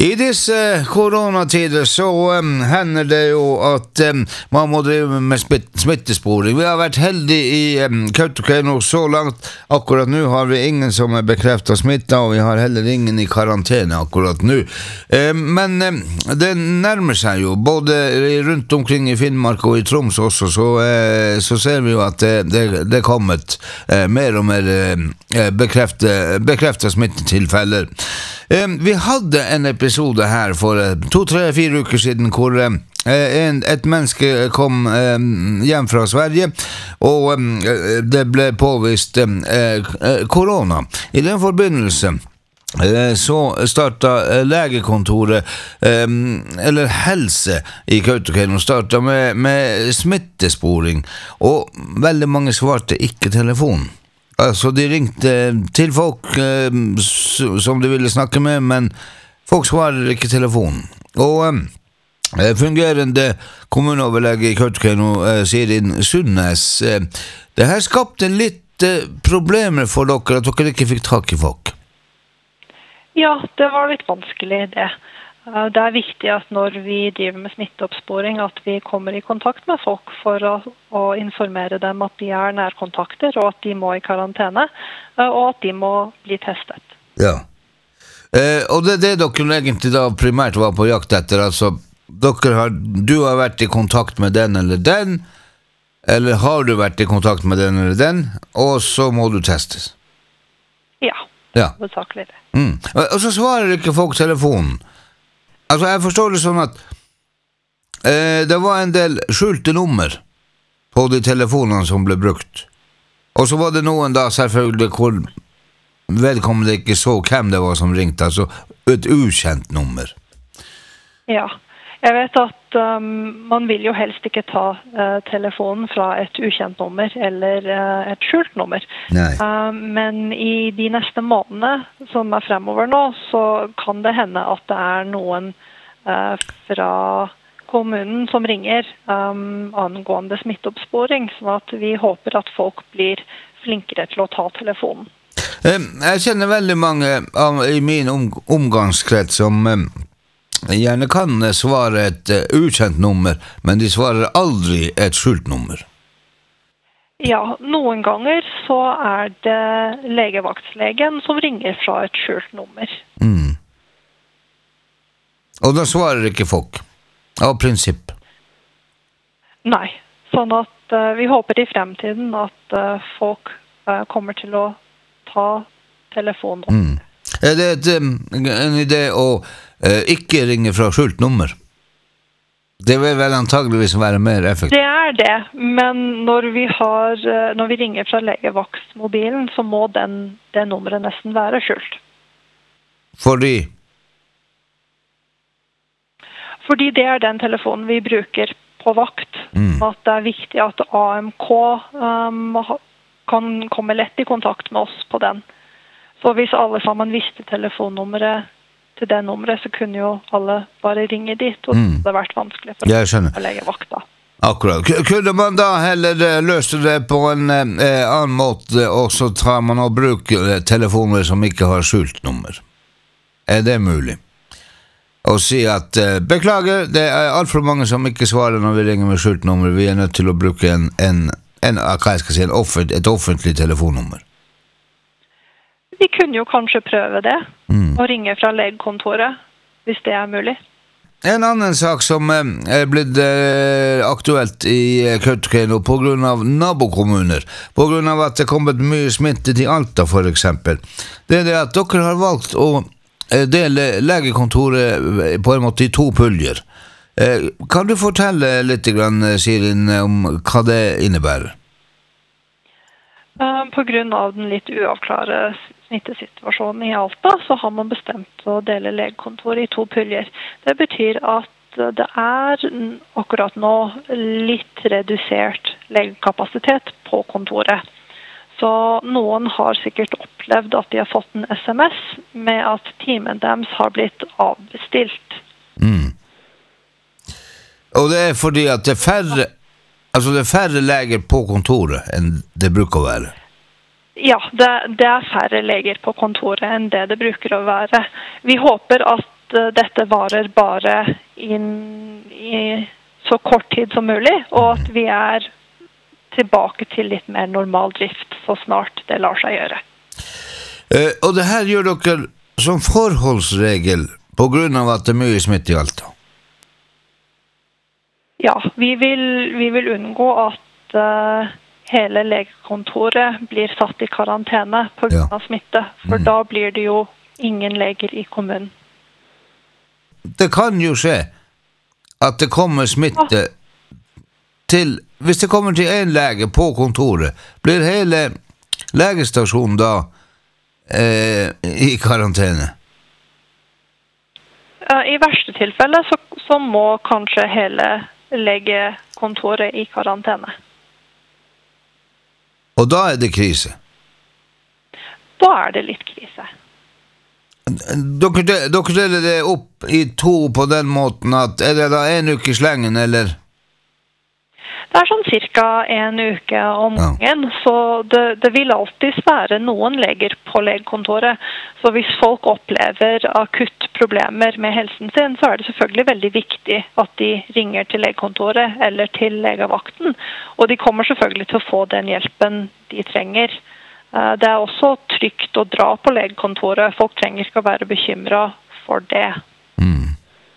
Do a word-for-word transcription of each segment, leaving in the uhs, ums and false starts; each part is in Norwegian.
I disse koronatider så um, hender det jo at um, man må drive med smittesporing. Vi har vært heldige i um, Kautokeino så langt. Akkurat nå har vi ingen som er bekreftet smittet, og vi har heller ingen i karantene akkurat nå. Um, men um, det nærmer seg jo, både rundt omkring i Finnmark og i Troms også, så, uh, så ser vi jo at det, det, det er kommet uh, mer og mer uh, bekreftet, bekreftet smittetilfeller. Um, vi hadde en episode her for uh, to, tre, fire uker siden hvor uh, en, et menneske kom uh, hjem fra Sverige, og um, det ble påvist um, uh, korona. I den forbindelse uh, så startet uh, legekontoret, um, eller helse i Kautokeino, startet med, med smittesporing, og veldig mange svarte ikke telefon. Altså, de ringte til folk eh, som de ville snakke med, men folk svarer ikke telefonen. Og eh, fungerende kommuneoverlege i Kautokeino, eh, Sirin Sundnes, eh, det her skapte litt eh, problemer for dere, at dere ikke fikk tak i folk. Ja, det var litt vanskelig det. Det er viktig at når vi driver med smitteoppsporing, at vi kommer i kontakt med folk for å, å informere dem at de er nærkontakter, og at de må i karantene, og at de må bli testet. Ja, eh, og det er det dere egentlig da primært var på jakt etter, altså dere har, du har vært i kontakt med den eller den, eller har du vært i kontakt med den eller den, og så må du testes. Ja, ja. hovedsakelig det. Mm. Og så svarer ikke folk telefonen. Altså, jeg forstår det sånn at eh, det var en del skjulte nummer på de telefonene som ble brukt. Og så var det noen da selvfølgelig hvor vedkommende ikke så hvem det var som ringte, altså et ukjent nummer. Ja, jeg vet at um, man vil jo helst ikke ta uh, telefonen fra et ukjent nummer eller uh, et skjult nummer. Nei. Uh, men i de neste månedene som er fremover nå, så kan det hende at det er noen uh, fra kommunen som ringer um, angående smitteoppsporing, sånn at vi håper at folk blir flinkere til å ta telefonen. Jeg kjenner veldig mange av, i min om, omgangskrets som um, gjerne kan svare et uh, ukjent nummer, men de svarer aldri et skjult nummer. Ja, noen ganger så er det legevaktlegen som ringer fra et skjult nummer. Mm. Og da svarer ikke folk, av prinsipp? Nei, sånn at uh, vi håper i fremtiden at uh, folk uh, kommer til å ta telefonen. Mm. Er det et, um, en idé å uh, ikke ringe fra skjult nummer? Det vil vel antageligvis være mer effektivt. Det er det, men når vi, har, når vi ringer fra legevaktmobilen, så må den, det nummeret nesten være skjult. Fordi? Fordi det er den telefonen vi bruker på vakt. Mm. At det er viktig at A M K um, kan komme lett i kontakt med oss på den. Så hvis alle sammen visste telefonnummeret til det nummeret, så kunne jo alle bare ringe dit, og mm. det har vært vanskelig for å legge vakta. Akkurat. Kunne man da heller løse det på en eh, annen måte, og så tar man og bruker telefoner som ikke har skjult nummer? Er det mulig? Og si at, eh, beklager, det er alt for mange som ikke svarer når vi ringer med skjult nummer, vi er nødt til å bruke en, en, en, hva jeg skal si, en offent, et offentlig telefonnummer. Vi kunne jo kanskje prøve det, mm. og ringe fra legekontoret, hvis det er mulig. En annen sak som er blitt eh, aktuelt i Kautokeino på grunn av nabokommuner, på grunn av at det er kommet mye smitte til Alta for eksempel, det er det at dere har valgt å dele legekontoret på en måte i to puljer. Eh, kan du fortelle litt, grann, Sirin, om hva det innebærer? Uh, på grunn av den litt uavklare smittesituasjonen i Alta, så har man bestemt å dele legekontoret i to puljer. Det betyr at det er akkurat nå litt redusert legekapasitet på kontoret. Så noen har sikkert opplevd at de har fått en S M S med at timen deres har blitt avbestilt. Mm. Og det er fordi at det er færre Altså det er færre leger på kontoret enn det bruker å være? Ja, det, det er færre leger på kontoret enn det det bruker å være. Vi håper at uh, dette varer bare inn i så kort tid som mulig, og at vi er tilbake til litt mer normal drift så snart det lar seg gjøre. Uh, og det her gjør dere som forholdsregel på grunn av at det er mye smitte i Alta? Ja, vi vil, vi vil unngå at uh, hele legekontoret blir satt i karantene på grunn av smitte, for mm. da blir det jo ingen leger i kommunen. Det kan jo skje at det kommer smitte ja. til, hvis det kommer til en lege på kontoret, blir hele legestasjonen da eh, i karantene? I verste tilfelle så, så må kanskje hele legekontoret i karantene. Og da er det krise? Da er det litt krise. Dere, dere deler det opp i to på den måten at er det da en uke i slengen, eller? Det er sånn cirka en uke om gangen, ja. Så det, det vil alltid være noen leger på legekontoret. Så hvis folk opplever akutt problemer med helsen sin, så er det selvfølgelig veldig viktig at de ringer til legekontoret eller til legevakten. Og de kommer selvfølgelig til å få den hjelpen de trenger. Det er også trygt å dra på legekontoret. Folk trenger ikke å være bekymret for det. Mm.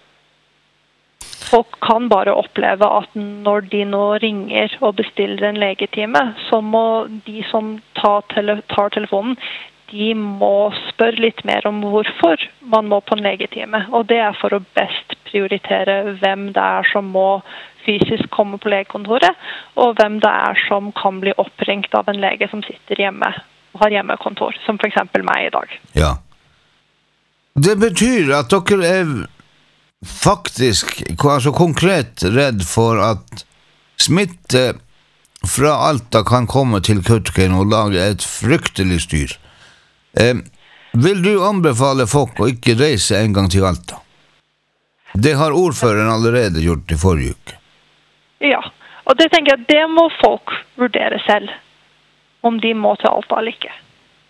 Folk kan bare oppleve at når de nå ringer og bestiller en legetime, så må de som tar, tele- tar telefonen, de må spørre litt mer om hvorfor man må på en legetime. Og det er for å best prioritere hvem det er som må fysisk komme på legekontoret, og hvem det er som kan bli oppringt av en lege som sitter hjemme og har hjemmekontor, som for eksempel meg i dag. Ja. Det betyr at dere er faktisk, altså konkret redd for at smitte fra Alta kan komme til Kautokeino og lage et fryktelig styr. Eh, vil du anbefale folk å ikke reise en gang til Alta? Det har ordføreren allerede gjort i forrige uke. Ja, og det tenker jeg, det må folk vurdere selv, om de må til Alta eller ikke.